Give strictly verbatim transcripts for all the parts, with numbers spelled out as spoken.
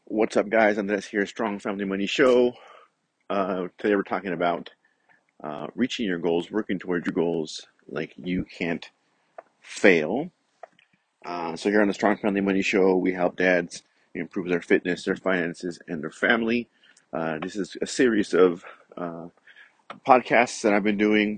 What's up, guys? Andres here, Strong Family Money Show. Uh, today we're talking about uh, reaching your goals, working towards your goals like you can't fail. Uh, so here on the Strong Family Money Show, we help dads improve their fitness, their finances, and their family. Uh, this is a series of uh, podcasts that I've been doing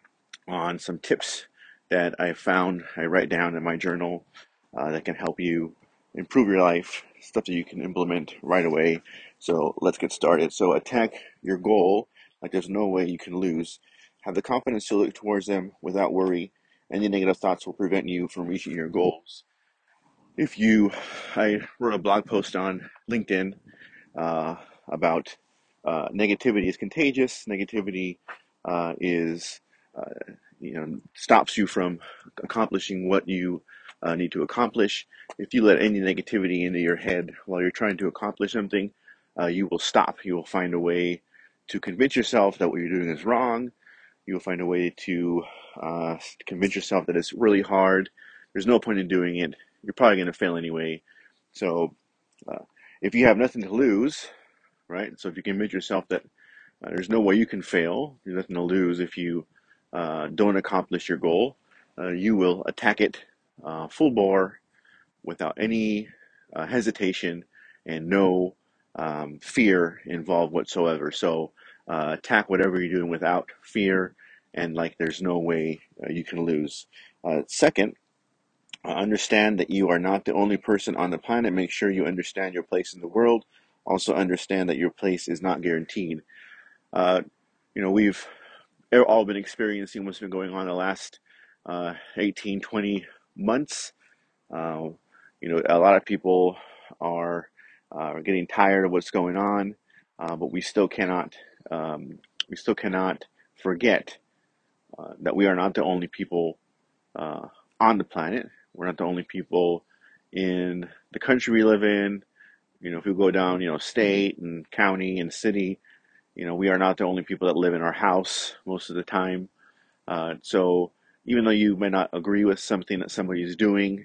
on some tips that I found, I write down in my journal uh, that can help you improve your life, stuff that you can implement right away. So let's get started. So attack your goal like there's no way you can lose. Have the confidence to look towards them without worry. Any negative thoughts will prevent you from reaching your goals. If you, I wrote a blog post on LinkedIn uh, about uh, negativity is contagious. Negativity uh, is, uh, you know, stops you from accomplishing what you uh, need to accomplish. If you let any negativity into your head while you're trying to accomplish something, uh, you will stop. You will find a way to convince yourself that what you're doing is wrong. You will find a way to uh, convince yourself that it's really hard. There's no point in doing it. You're probably going to fail anyway. So uh, if you have nothing to lose, right? So if you convince yourself that uh, there's no way you can fail, there's nothing to lose if you uh, don't accomplish your goal, uh, you will attack it uh, full bore without any uh, hesitation and no um, fear involved whatsoever. So uh, attack whatever you're doing without fear and like there's no way uh, you can lose. Uh, second, uh, understand that you are not the only person on the planet. Make sure you understand your place in the world. Also understand that your place is not guaranteed. Uh, you know, we've all been experiencing what's been going on the last uh, eighteen, twenty months. Uh, you know, a lot of people are uh, getting tired of what's going on, uh, but we still cannot um, we still cannot forget uh, that we are not the only people uh, on the planet. We're not the only people in the country we live in. You know, if we go down, you know, state and county and city, you know, we are not the only people that live in our house most of the time. Uh, so even though you may not agree with something that somebody is doing,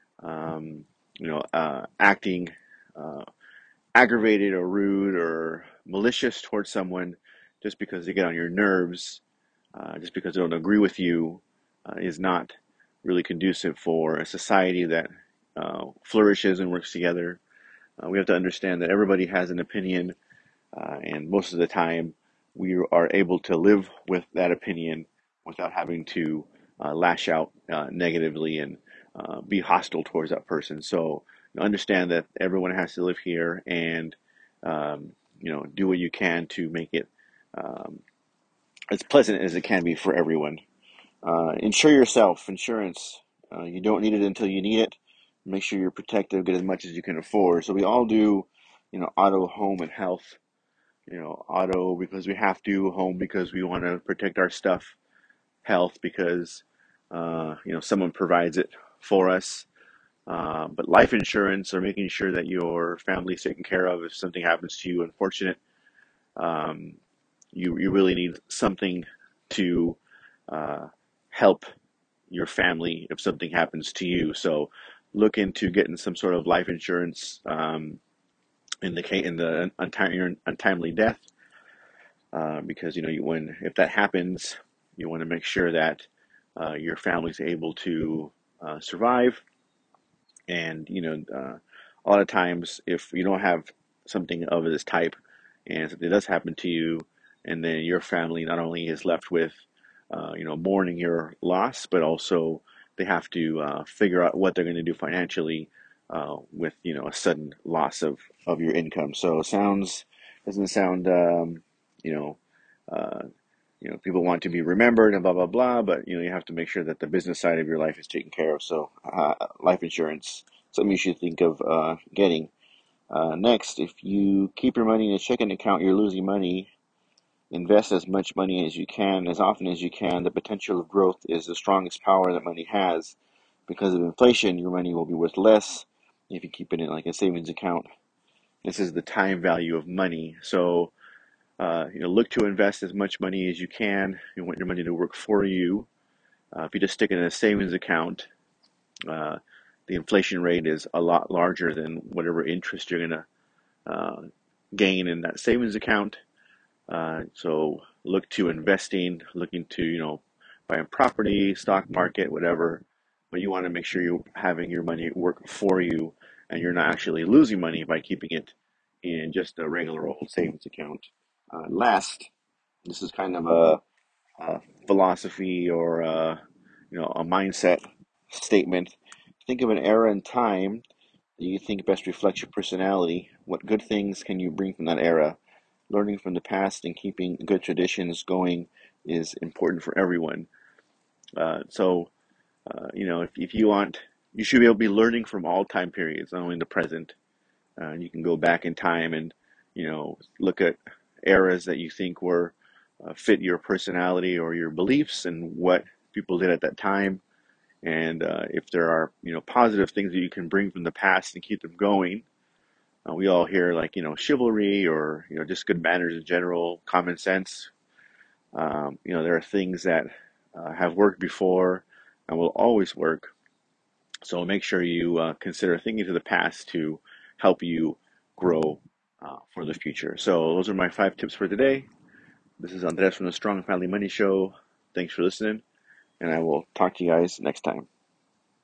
um, you know, uh, acting uh, aggravated or rude or malicious towards someone just because they get on your nerves, uh, just because they don't agree with you, uh, is not really conducive for a society that uh, flourishes and works together. Uh, we have to understand that everybody has an opinion, uh, and most of the time we are able to live with that opinion without having to uh, lash out uh, negatively and uh, be hostile towards that person. So understand that everyone has to live here and um, you know, do what you can to make it um, as pleasant as it can be for everyone. Uh, insure yourself. Insurance. Uh, you don't need it until you need it. Make sure you're protected. Get as much as you can afford. So we all do, you know, auto, home, and health. You know, auto because we have to, home because we want to protect our stuff, health because uh, you know, someone provides it for us. Uh, but life insurance or making sure that your family is taken care of if something happens to you, unfortunate, um, you you really need something to uh, help your family if something happens to you. So look into getting some sort of life insurance um, in the in the untimely, untimely death, uh, because you know you when if that happens, you want to make sure that uh, your family's able to uh, survive. And you know, uh, a lot of times, if you don't have something of this type, and something does happen to you, and then your family not only is left with, uh, you know, mourning your loss, but also they have to uh, figure out what they're going to do financially uh, with, you know, a sudden loss of of your income. So it sounds doesn't sound, um, you know. Uh, you know, people want to be remembered and blah blah blah, but you know, you have to make sure that the business side of your life is taken care of. So, uh, life insurance, something you should think of uh, getting. Uh, next, if you keep your money in a checking account, you're losing money. Invest as much money as you can, as often as you can. The potential of growth is the strongest power that money has. Because of inflation, your money will be worth less if you keep it in like a savings account. This is the time value of money. So, uh, you know, look to invest as much money as you can. You want your money to work for you. Uh, if you just stick it in a savings account, uh, the inflation rate is a lot larger than whatever interest you're going to uh, gain in that savings account. Uh, so look to investing, looking to, you know, buying property, stock market, whatever. But you want to make sure you're having your money work for you and you're not actually losing money by keeping it in just a regular old savings account. Uh, last, this is kind of a, a philosophy or a, you know, a mindset statement. Think of an era in time that you think best reflects your personality. What good things can you bring from that era? Learning from the past and keeping good traditions going is important for everyone. Uh, so, uh, you know, if, if you want, you should be able to be learning from all time periods, not only the present. Uh, you can go back in time and, you know, look at eras that you think were uh, fit your personality or your beliefs and what people did at that time. And uh, if there are, you know, positive things that you can bring from the past and keep them going. Uh, we all hear like, you know, chivalry or, you know, just good manners in general, common sense. Um, you know, there are things that uh, have worked before and will always work. So make sure you uh, consider thinking to the past to help you grow uh, for the future. So those are my five tips for today. This is Andres from the Strong Family Money Show. Thanks for listening, and I will talk to you guys next time.